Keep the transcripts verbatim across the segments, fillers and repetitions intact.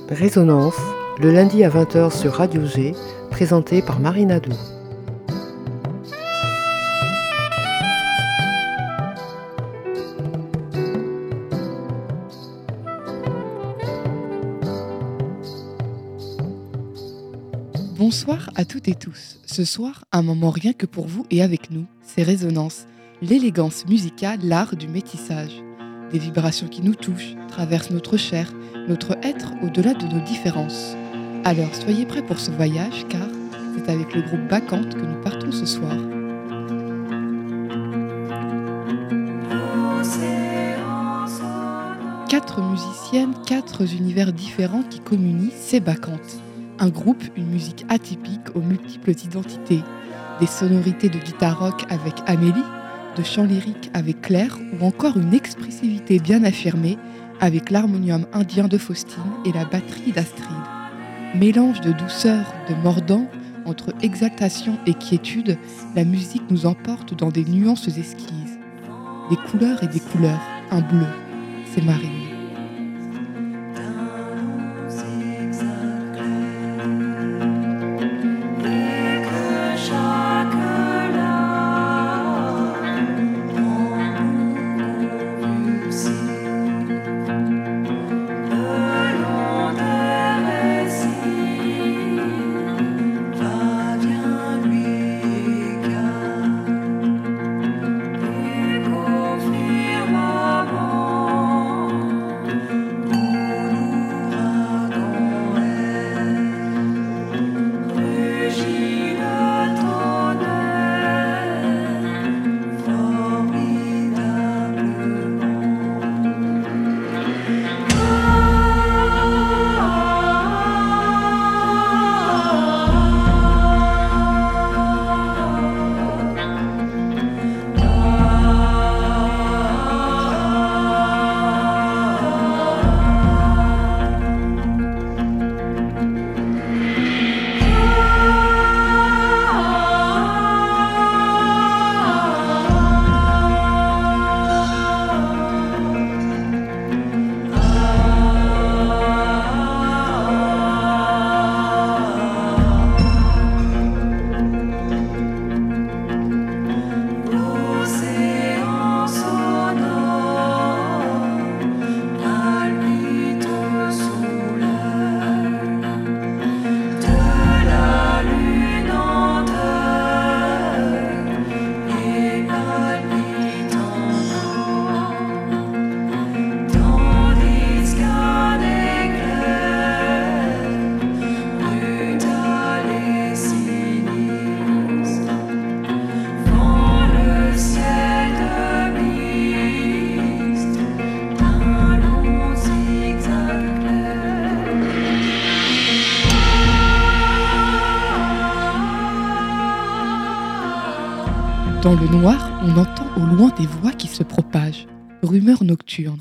Résonance, le lundi à vingt heures sur Radio G, présenté par Marine Adou. Bonsoir à toutes et tous. Ce soir, un moment rien que pour vous et avec nous, c'est Résonance, l'élégance musicale, l'art du métissage. Des vibrations qui nous touchent, traversent notre chair, notre être au-delà de nos différences. Alors soyez prêts pour ce voyage car c'est avec le groupe Bacchante que nous partons ce soir. Quatre musiciennes, quatre univers différents qui communient, c'est Bacchante. Un groupe, une musique atypique aux multiples identités. Des sonorités de guitare rock avec Amélie, de chant lyrique avec Claire ou encore une expressivité bien affirmée avec l'harmonium indien de Faustine et la batterie d'Astrid. Mélange de douceur, de mordant, entre exaltation et quiétude, la musique nous emporte dans des nuances esquises. Des couleurs et des couleurs, un bleu, c'est Marine. Dans le noir, on entend au loin des voix qui se propagent. Rumeurs nocturnes.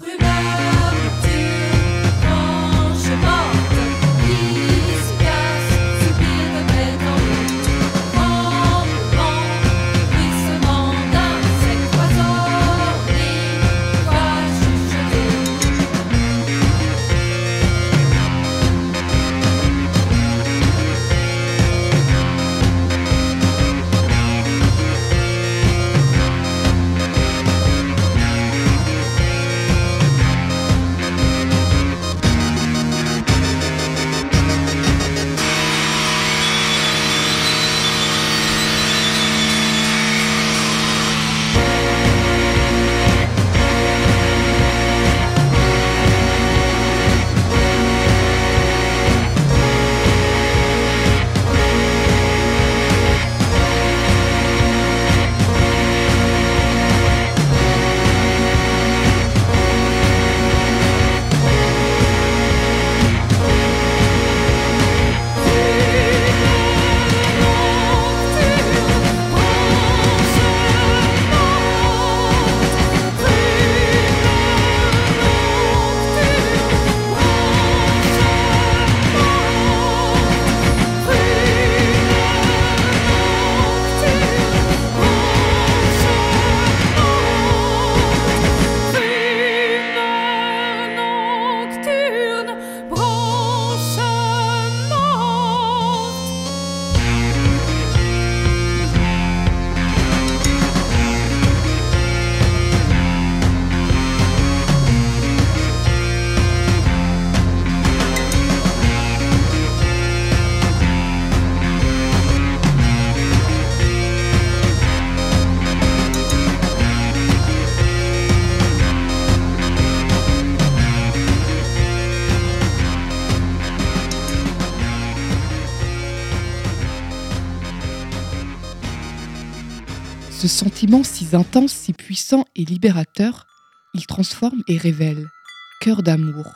Ce sentiment si intense, si puissant et libérateur, il transforme et révèle. Cœur d'amour.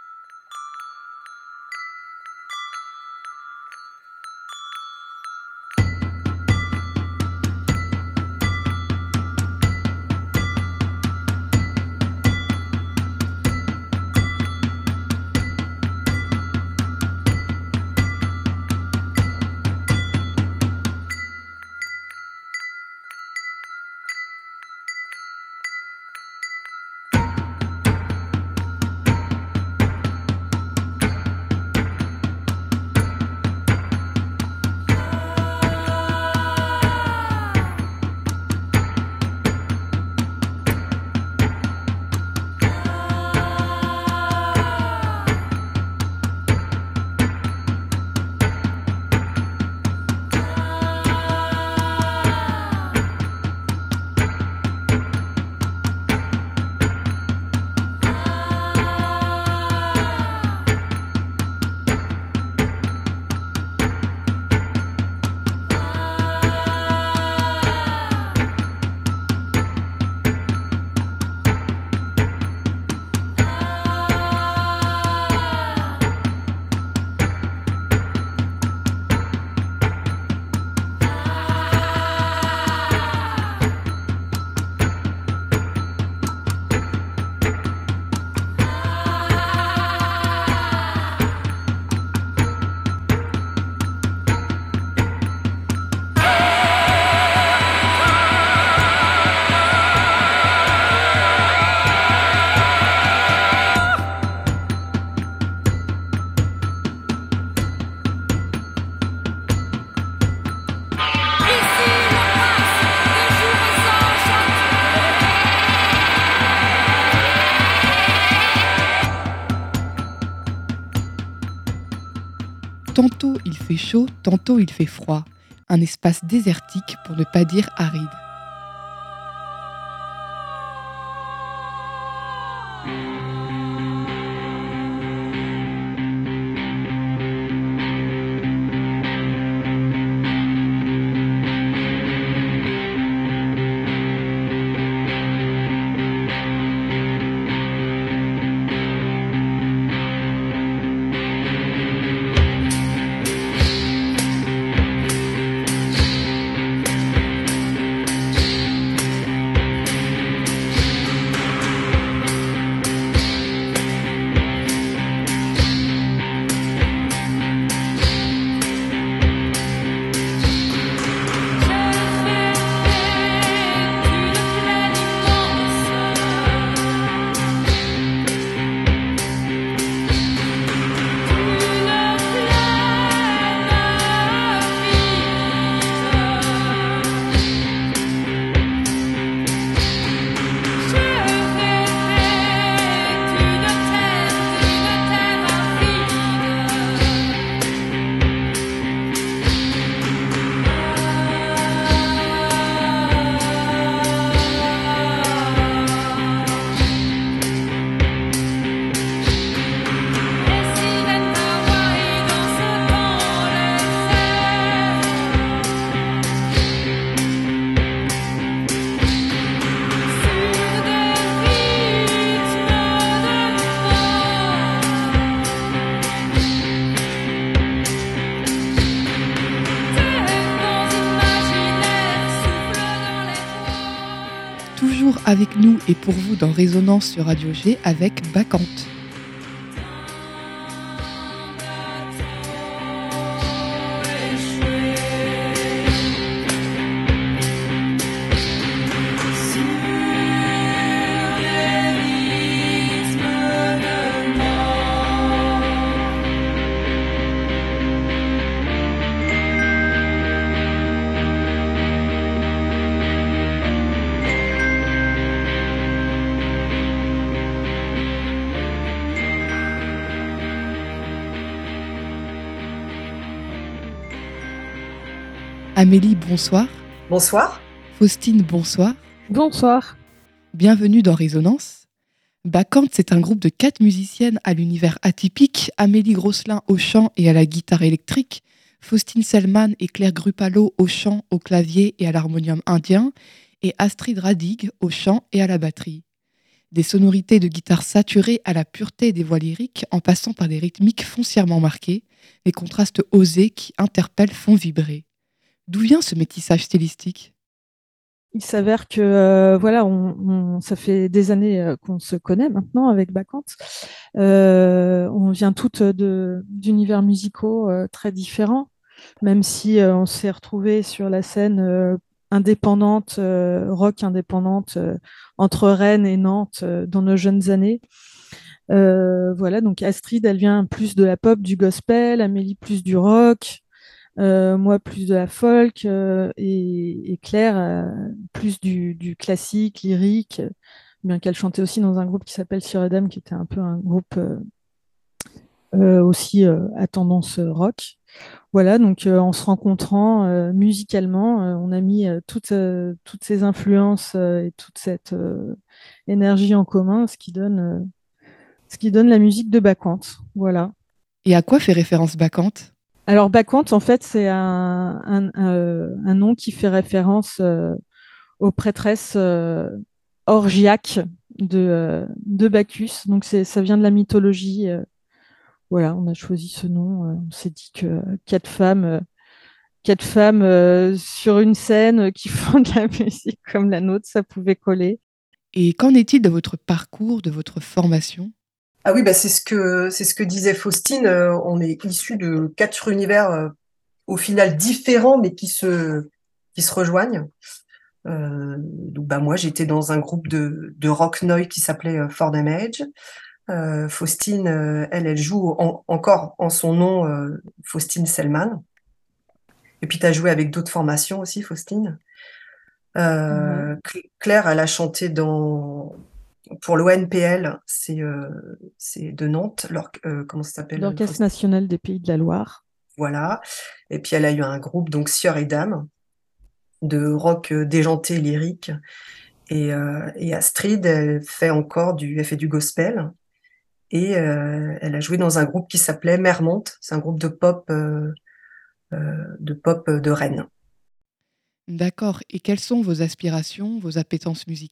Tantôt il fait chaud, tantôt il fait froid. Un espace désertique pour ne pas dire aride. Toujours avec nous et pour vous dans Résonance sur Radio G avec Bacchante. Amélie, bonsoir. Bonsoir. Faustine, bonsoir. Bonsoir. Bienvenue dans Résonance. Bacchante, c'est un groupe de quatre musiciennes à l'univers atypique. Amélie Grosselin au chant et à la guitare électrique, Faustine Selman et Claire Grupalo au chant, au clavier et à l'harmonium indien, et Astrid Radig au chant et à la batterie. Des sonorités de guitare saturées à la pureté des voix lyriques, en passant par des rythmiques foncièrement marquées, des contrastes osés qui interpellent font vibrer. D'où vient ce métissage stylistique ? Il s'avère que euh, voilà, on, on- ça fait des années euh, qu'on se connaît maintenant avec Bacchante. Euh, on vient toutes de, d'univers musicaux euh, très différents, même si euh, on s'est retrouvés sur la scène euh, indépendante, euh, rock indépendante, euh, entre Rennes et Nantes euh, dans nos jeunes années. Euh, voilà, donc Astrid, elle vient plus de la pop, du gospel, Amélie plus du rock, euh, moi plus de la folk, euh, et, et Claire euh, plus du, du classique, lyrique, bien qu'elle chantait aussi dans un groupe qui s'appelle Sir Adam, qui était un peu un groupe euh, euh, aussi euh, à tendance euh, rock. Voilà, donc euh, en se rencontrant euh, musicalement, euh, on a mis euh, toutes, euh, toutes ces influences euh, et toute cette euh, énergie en commun, ce qui donne, euh, ce qui donne la musique de Bacchante. Voilà. Et à quoi fait référence Bacchante ? Alors, Bacchante, en fait, c'est un, un, euh, un nom qui fait référence euh, aux prêtresses euh, orgiaques de, euh, de Bacchus. Donc, c'est, ça vient de la mythologie. euh, voilà, on a choisi ce nom. euh, on s'est dit que euh, quatre femmes, euh, quatre femmes euh, sur une scène euh, qui font de la musique comme la nôtre, ça pouvait coller. Et qu'en est-il de votre parcours, de votre formation ? Ah oui, bah c'est ce que c'est ce que disait Faustine. euh, on est issus de quatre univers euh, au final différents, mais qui se qui se rejoignent. Euh, donc bah moi j'étais dans un groupe de de rock noise qui s'appelait euh, For Damage. Euh, Faustine, euh, elle, elle joue en- encore en son nom euh, Faustine Selman. Et puis tu as joué avec d'autres formations aussi, Faustine. Ouais. Euh, Cl- Claire, elle a chanté dans pour l'O N P L, c'est euh, c'est de Nantes. l'or- euh, comment ça s'appelle, L'Orchestre Faustine? national des Pays de la Loire. Voilà. Et puis elle a eu un groupe, donc Sieur et Dame, de rock euh, déjanté lyrique. Et, euh, et Astrid, elle fait encore du, elle fait du gospel. Et euh, elle a joué dans un groupe qui s'appelait Mermont. C'est un groupe de pop, euh, euh, de pop de Rennes. D'accord. Et quelles sont vos aspirations, vos appétences musicales ?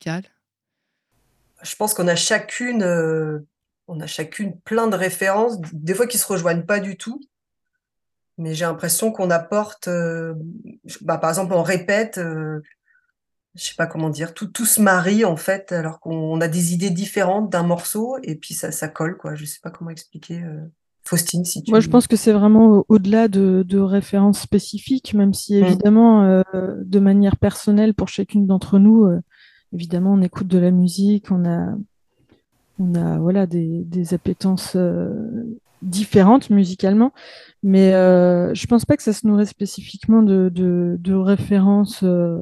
Je pense qu'on a chacune, euh, on a chacune plein de références, des fois qui se rejoignent pas du tout. Mais j'ai l'impression qu'on apporte, euh, bah, par exemple, on répète, euh, je sais pas comment dire, tout, tout se marie en fait, alors qu'on a des idées différentes d'un morceau et puis ça, ça colle, quoi. Je sais pas comment expliquer. euh. Faustine, si Moi, je tu. pense que c'est vraiment au- au-delà de, de références spécifiques, même si Mm. évidemment, euh, de manière personnelle, pour chacune d'entre nous, euh, évidemment, on écoute de la musique, on a, on a voilà, des, des appétences euh, différentes musicalement, mais euh, je pense pas que ça se nourrit spécifiquement de, de, de références euh,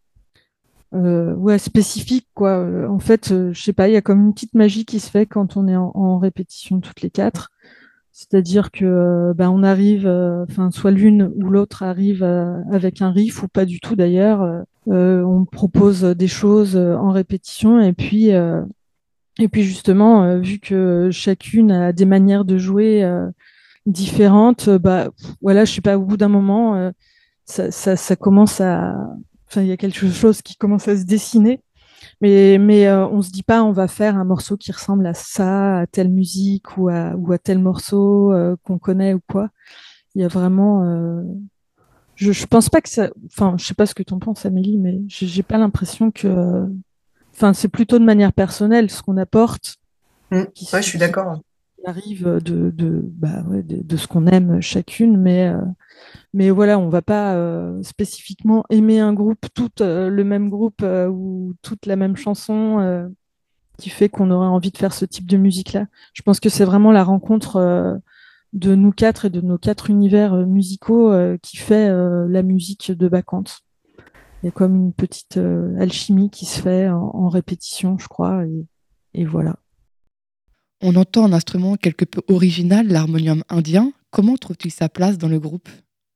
euh, ouais, spécifiques, quoi. Euh, En fait, euh, je sais pas, il y a comme une petite magie qui se fait quand on est en, en répétition toutes les quatre. C'est-à-dire que euh, ben, on arrive, euh, enfin, soit l'une ou l'autre arrive euh, avec un riff ou pas du tout d'ailleurs. Euh, euh, on propose des choses euh, en répétition et puis, euh, et puis justement, euh, vu que chacune a des manières de jouer euh, différentes, euh, bah, pff, voilà, je sais pas, au bout d'un moment, euh, ça, ça, ça commence à, enfin, il y a quelque chose qui commence à se dessiner. Mais, mais euh, on se dit pas, on va faire un morceau qui ressemble à ça, à telle musique ou à, ou à tel morceau euh, qu'on connaît ou quoi. Il y a vraiment. euh, Je, je pense pas que ça. Enfin, je sais pas ce que tu en penses, Amélie, mais j'ai j'ai pas l'impression que. Enfin, c'est plutôt de manière personnelle ce qu'on apporte Mm. qui, Ouais, s- je suis qui d'accord. arrive de, de, bah, ouais, de, de ce qu'on aime chacune, mais, euh, mais voilà, on va pas euh, spécifiquement aimer un groupe, tout euh, le même groupe euh, ou toute la même chanson. euh, qui fait qu'on aurait envie de faire ce type de musique-là. Je pense que c'est vraiment la rencontre euh, de nous quatre et de nos quatre univers euh, musicaux euh, qui fait euh, la musique de Bacchante. Il y a comme une petite euh, alchimie qui se fait en, en répétition, je crois, et, et voilà. On entend un instrument quelque peu original, l'harmonium indien. Comment trouve-t-il sa place dans le groupe ?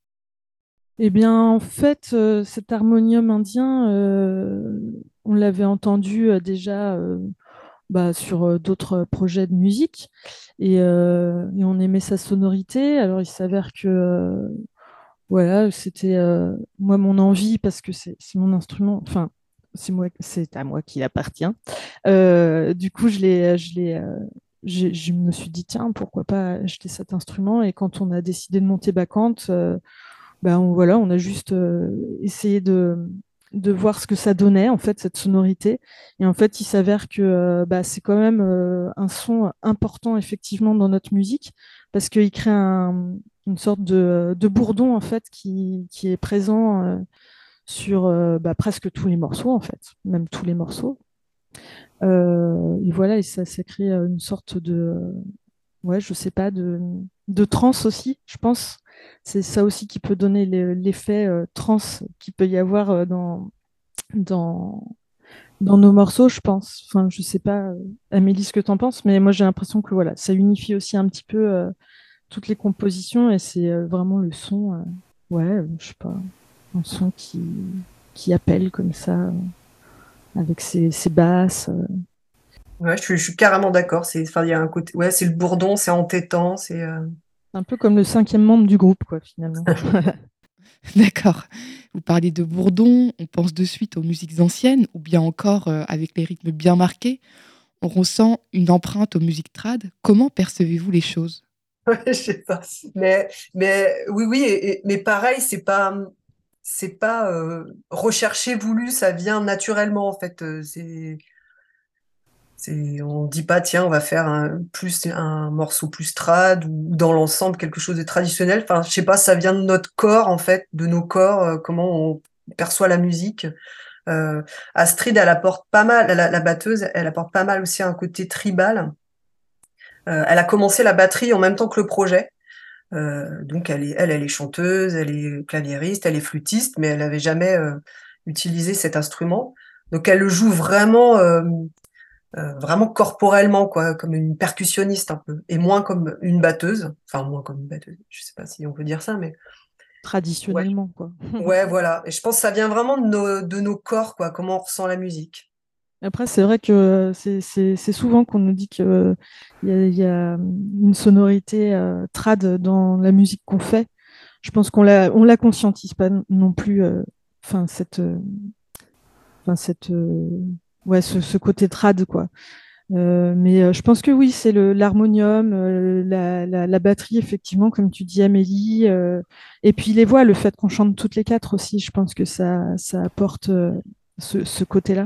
Eh bien, en fait, euh, cet harmonium indien, euh, on l'avait entendu euh, déjà euh, bah, sur euh, d'autres projets de musique et, euh, et on aimait sa sonorité. Alors, il s'avère que euh, voilà, c'était euh, moi mon envie parce que c'est c'est mon instrument. Enfin, c'est moi, c'est à moi qu'il appartient. Euh, du coup, je l'ai, je l'ai, euh, j'ai- je me suis dit tiens, pourquoi pas acheter cet instrument. Et quand on a décidé de monter Bacchante, euh, ben on, voilà, on a juste euh, essayé de de voir ce que ça donnait en fait cette sonorité. Et en fait, il s'avère que euh, bah, c'est quand même euh, un son important effectivement dans notre musique parce qu'il crée un- une sorte de, de bourdon en fait qui, qui est présent euh, sur euh, bah, presque tous les morceaux en fait, même tous les morceaux. Euh, et voilà, et ça, ça crée euh, une sorte de, ouais, je sais pas, de, de trance aussi, je pense. C'est ça aussi qui peut donner le- l'effet euh, trance qu'il peut y avoir euh, dans, dans, dans nos morceaux, je pense. Enfin, je sais pas, euh, Amélie, ce que tu en penses, mais moi j'ai l'impression que voilà, ça unifie aussi un petit peu euh, toutes les compositions et c'est euh, vraiment le son, euh, ouais, euh, je sais pas, un son qui, qui appelle comme ça, euh, avec ses, ses basses. euh. Ouais, je suis, je suis carrément d'accord. C'est, enfin, il y a un côté, ouais, c'est le bourdon, c'est entêtant, c'est. euh, Un peu comme le cinquième membre du groupe, quoi, finalement. D'accord. Vous parlez de Bourdon, on pense de suite aux musiques anciennes, ou bien encore euh, avec les rythmes bien marqués, on ressent une empreinte aux musiques trad. Comment percevez-vous les choses? Ouais, je sais pas. Mais, mais oui, oui, et- et- mais pareil, c'est pas, c'est pas euh, recherché, voulu, ça vient naturellement en fait. Euh, C'est, c'est, on dit pas, tiens, on va faire un, plus, un morceau plus trad ou dans l'ensemble quelque chose de traditionnel. Enfin, je sais pas, ça vient de notre corps en fait, de nos corps, euh, comment on perçoit la musique. Euh, Astrid, elle apporte pas mal, la, la batteuse, elle apporte pas mal aussi un côté tribal. Euh, elle a commencé la batterie en même temps que le projet. Euh, donc elle est, elle, elle est chanteuse, elle est claviériste, elle est flûtiste, mais elle n'avait jamais euh, utilisé cet instrument. Donc elle le joue vraiment, euh, euh, vraiment corporellement, quoi, comme une percussionniste un peu, et moins comme une batteuse. Enfin moins comme une batteuse. Je sais pas si on peut dire ça, mais ouais, Traditionnellement, quoi. ouais, voilà. Et je pense que ça vient vraiment de nos, de nos corps, quoi, comment on ressent la musique. Après, c'est vrai que c'est c'est- c'est souvent qu'on nous dit qu'il y a, il y a une sonorité euh, trad dans la musique qu'on fait. Je pense qu'on la, on la conscientise pas non plus, euh, enfin, cette, euh, enfin, cette, euh, ouais, ce, ce côté trad, quoi. Euh, mais euh, je pense que oui, c'est le l'harmonium, euh, la, la, la batterie, effectivement, comme tu dis, Amélie. Euh, et puis les voix, le fait qu'on chante toutes les quatre aussi, je pense que ça, ça apporte euh, ce, ce côté-là.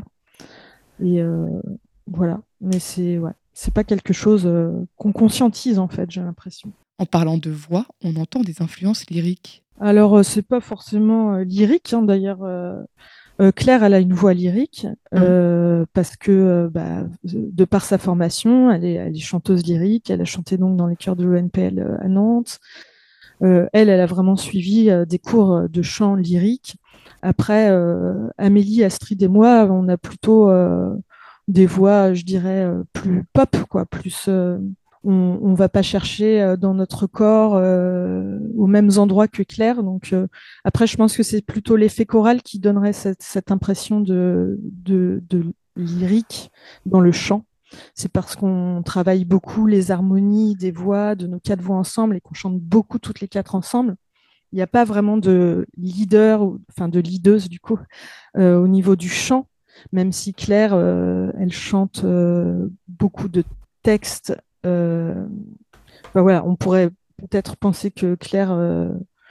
Et euh, voilà. Mais c'est ouais, c'est pas quelque chose euh, qu'on conscientise, en fait, j'ai l'impression. En parlant de voix, on entend des influences lyriques. Alors, euh, c'est pas forcément euh, lyrique, hein, d'ailleurs. euh, Euh, Claire, elle a une voix lyrique Hum. euh, parce que, euh, bah, de par sa formation, elle est, elle est chanteuse lyrique. Elle a chanté donc dans les chœurs de l'O N P L à Nantes. Euh, elle, elle a vraiment suivi euh, des cours de chant lyrique. Après, euh, Amélie, Astrid et moi, on a plutôt euh, des voix, je dirais, euh, plus pop, quoi, plus. euh, on, on va pas chercher euh, dans notre corps euh, aux mêmes endroits que Claire. Donc euh, après, je pense que c'est plutôt l'effet choral qui donnerait cette, cette impression de, de, de lyrique dans le chant. C'est parce qu'on travaille beaucoup les harmonies des voix, de nos quatre voix ensemble et qu'on chante beaucoup toutes les quatre ensemble. Il n'y a pas vraiment de leader, ou- enfin de leaduse du coup, euh, au niveau du chant, même si Claire, euh, elle chante euh, beaucoup de textes. euh, Enfin, voilà, on pourrait peut-être penser que Claire euh,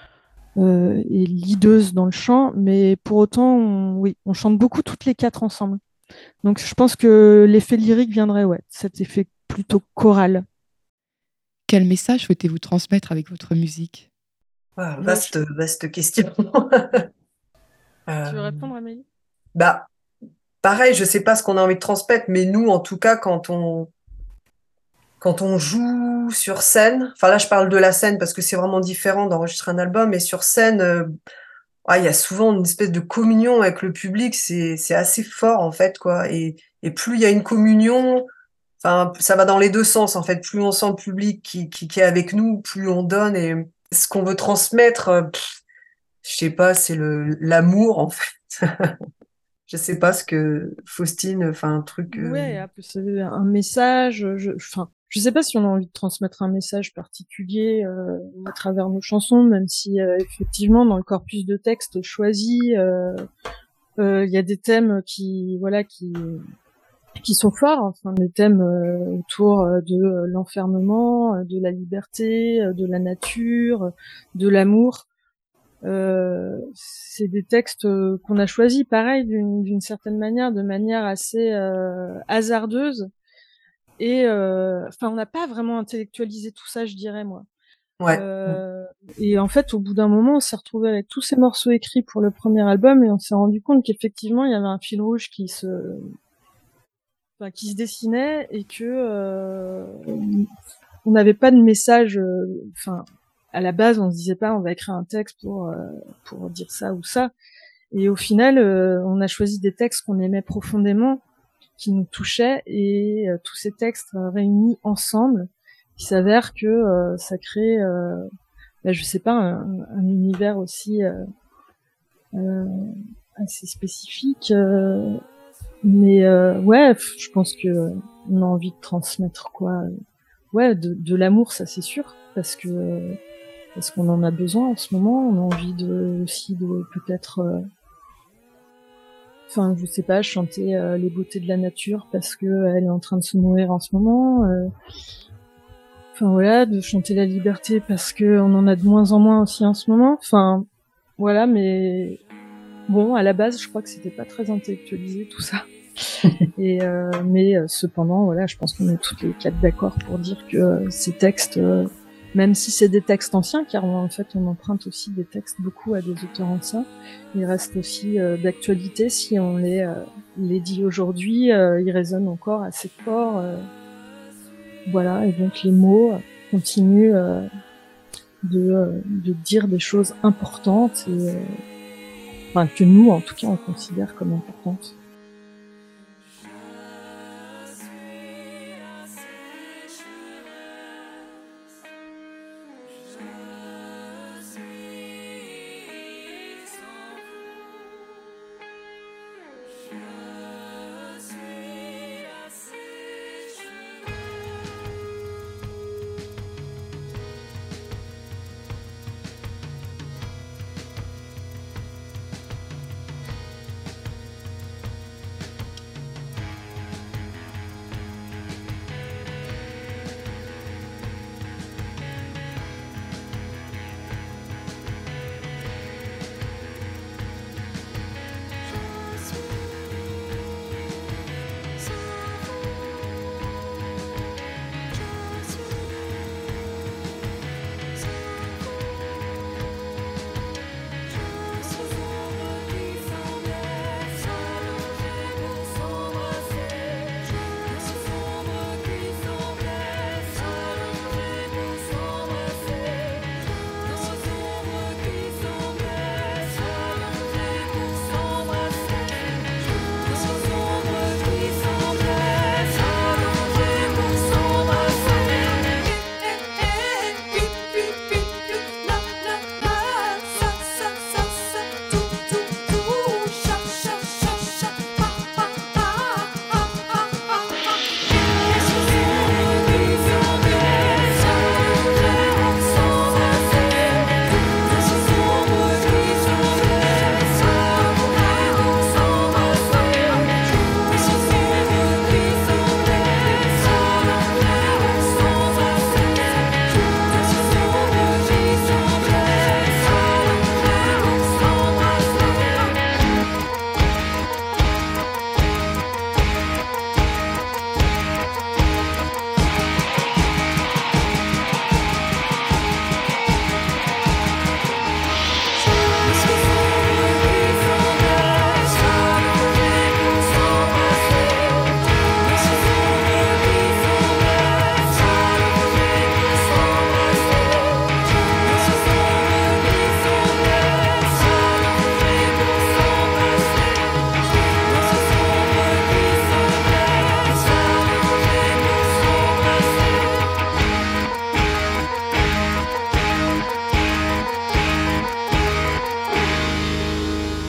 euh, est leaduse dans le chant, mais pour autant, on- oui, on chante beaucoup toutes les quatre ensemble. Donc je pense que l'effet lyrique viendrait, ouais, cet effet plutôt choral. Quel message souhaitez-vous transmettre avec votre musique? Ah, Moi, je- vaste, vaste question. Tu veux Euh, répondre, Amélie? bah, pareil, je sais pas ce qu'on a envie de transmettre, mais nous, en tout cas, quand on, quand on joue sur scène, enfin là, je parle de la scène parce que c'est vraiment différent d'enregistrer un album, mais sur scène, euh, ah, il y a souvent une espèce de communion avec le public, c'est, c'est assez fort, en fait, quoi. Et, et plus il y a une communion, enfin, ça va dans les deux sens, en fait. Plus on sent le public qui, qui, qui est avec nous, plus on donne et ce qu'on veut transmettre, euh, pff, je sais pas, c'est le, l'amour, en fait. Je sais pas ce que Faustine, enfin, un truc, euh, Ouais, c'est un message. Je, enfin, je sais pas si on a envie de transmettre un message particulier euh, à travers nos chansons, même si euh, effectivement dans le corpus de textes choisis, il euh, euh, y a des thèmes qui, voilà, qui qui sont forts, enfin des thèmes euh, autour de l'enfermement, de la liberté, de la nature, de l'amour. Euh, c'est des textes qu'on a choisis, pareil, d'une, d'une certaine manière, de manière assez euh, hasardeuse. Et euh, enfin, on n'a pas vraiment intellectualisé tout ça, je dirais, moi. Ouais. Euh, et en fait, au bout d'un moment, on s'est retrouvé avec tous ces morceaux écrits pour le premier album, et on s'est rendu compte qu'effectivement, il y avait un fil rouge qui se, enfin, qui se dessinait, et que euh, on n'avait pas de message. Enfin, euh, à la base, on se disait pas, on va écrire un texte pour euh, pour dire ça ou ça. Et au final, euh, on a choisi des textes qu'on aimait profondément, qui nous touchaient, et euh, tous ces textes euh, réunis ensemble, il s'avère que euh, ça crée, euh, bah, je sais pas, un, un univers aussi euh, euh, assez spécifique. Euh, mais euh, ouais, je pense que euh, on a envie de transmettre quoi, euh, ouais, de, de l'amour, ça c'est sûr, parce que euh, parce qu'on en a besoin en ce moment. On a envie de aussi de peut-être, euh, enfin, je sais pas, chanter euh, les beautés de la nature parce que euh, elle est en train de se mourir en ce moment. Euh, Enfin voilà, de chanter la liberté parce que on en a de moins en moins aussi en ce moment. Enfin voilà, mais bon, à la base, je crois que c'était pas très intellectualisé tout ça. Et euh, mais euh, cependant, voilà, je pense qu'on est toutes les quatre d'accord pour dire que euh, ces textes, euh, même si c'est des textes anciens, car en fait on emprunte aussi des textes beaucoup à des auteurs anciens, ils restent aussi euh, d'actualité si on les euh, les dit aujourd'hui, euh, ils résonnent encore assez fort. Euh, Voilà, et donc les mots continuent euh, de, euh, de dire des choses importantes, et, euh, enfin, que nous, en tout cas, on considère comme importantes.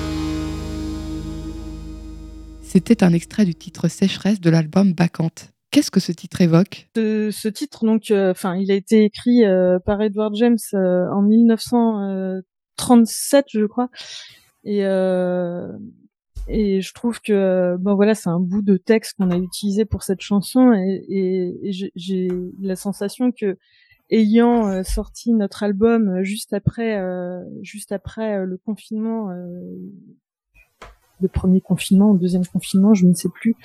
C'était un extrait du titre Sécheresse de l'album Bacchante. qu'est-ce que ce titre évoque ? Ce, ce titre, donc, enfin, euh, il a été écrit euh, par Edward James euh, en mille neuf cent trente-sept, je crois. Et euh, et je trouve que bon voilà, c'est un bout de texte qu'on a utilisé pour cette chanson, et, et, et j'ai, j'ai la sensation que, ayant euh, sorti notre album juste après, euh, juste après euh, le confinement, euh, le premier confinement ou le deuxième confinement, je ne sais plus.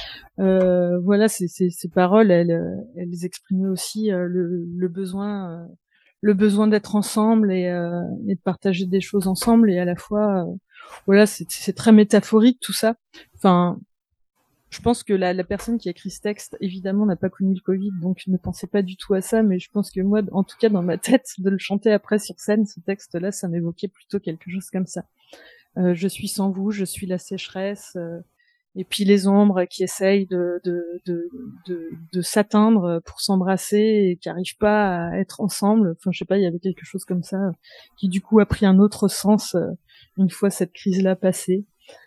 Euh, voilà, ces, ces, ces paroles, elles, elles exprimaient aussi euh, le, le besoin, euh, le besoin d'être ensemble et, euh, et de partager des choses ensemble, et à la fois, euh, voilà, c'est, c'est très métaphorique tout ça. Enfin, je pense que la, la personne qui a écrit ce texte, évidemment, n'a pas connu le Covid, donc ne pensait pas du tout à ça, mais je pense que moi, en tout cas, dans ma tête, de le chanter après sur scène, ce texte-là, ça m'évoquait plutôt quelque chose comme ça. Euh, je suis sans vous, je suis la sécheresse, euh, et puis les ombres qui essayent de, de, de, de, de s'atteindre pour s'embrasser et qui n'arrivent pas à être ensemble. Enfin, je sais pas, il y avait quelque chose comme ça qui du coup a pris un autre sens euh, une fois cette crise-là passée.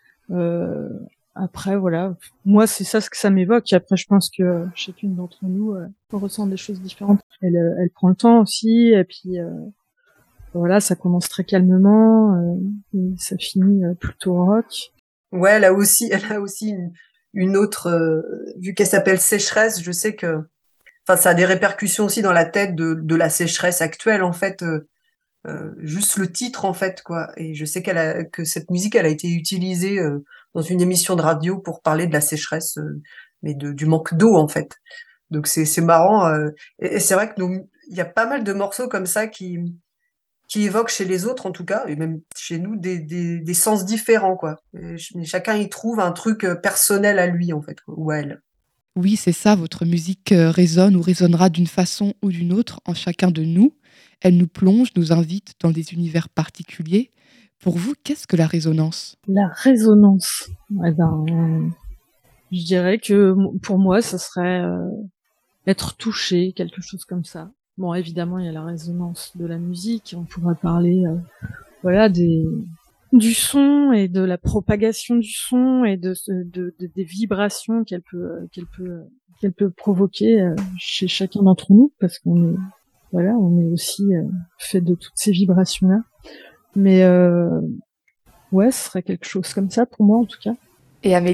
Euh, après, voilà, moi c'est ça ce que ça m'évoque. Et après, je pense que chacune d'entre nous euh, ressent des choses différentes. Elle, elle prend le temps aussi, et puis euh, voilà, ça commence très calmement, euh, et ça finit euh, plutôt rock. Ouais, elle a aussi, elle a aussi une, une autre, euh, vu qu'elle s'appelle Sécheresse, je sais que, enfin, ça a des répercussions aussi dans la tête de, de la sécheresse actuelle, en fait, euh, euh, juste le titre, en fait, quoi. Et je sais qu'elle a, que cette musique, elle a été utilisée euh, dans une émission de radio pour parler de la sécheresse, euh, mais de, du manque d'eau, en fait. Donc c'est, c'est marrant. Euh, et, et c'est vrai que nous, il y a pas mal de morceaux comme ça qui, qui évoquent chez les autres, en tout cas, et même chez nous, des, des, des sens différents, quoi. Et ch- mais chacun y trouve un truc euh, personnel à lui, en fait, quoi, ou à elle. Oui, c'est ça, votre musique euh, résonne ou résonnera d'une façon ou d'une autre en chacun de nous. Elle nous plonge, nous invite dans des univers particuliers. Pour vous, qu'est-ce que la résonance ? La résonance, eh ben, euh, je dirais que pour moi, ce serait euh, être touché, quelque chose comme ça. Bon, évidemment, il y a la résonance de la musique. On pourra parler, euh, voilà, des du son et de la propagation du son et de, de, de des vibrations qu'elle peut qu'elle peut qu'elle peut provoquer euh, chez chacun d'entre nous, parce qu'on est voilà, on est aussi euh, fait de toutes ces vibrations là. Mais euh, ouais, ce serait quelque chose comme ça pour moi en tout cas. Et Amélie ?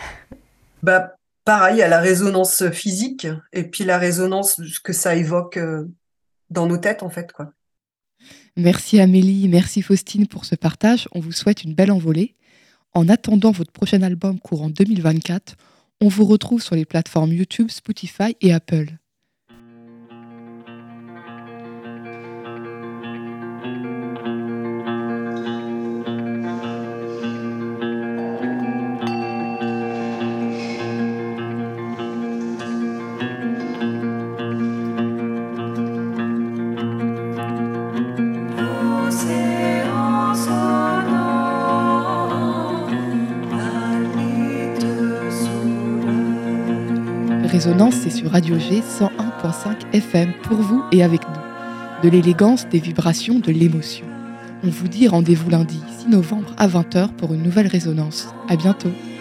Bah, pareil, il y a la résonance physique, et puis la résonance de ce que ça évoque euh, dans nos têtes, en fait, quoi. Merci Amélie, merci Faustine pour ce partage. On vous souhaite une belle envolée. En attendant votre prochain album courant deux mille vingt-quatre, on vous retrouve sur les plateformes YouTube, Spotify et Apple. Résonance, c'est sur Radio G cent un virgule cinq F M pour vous et avec nous. De l'élégance, des vibrations, de l'émotion. On vous dit rendez-vous lundi six novembre à vingt heures pour une nouvelle résonance. À bientôt.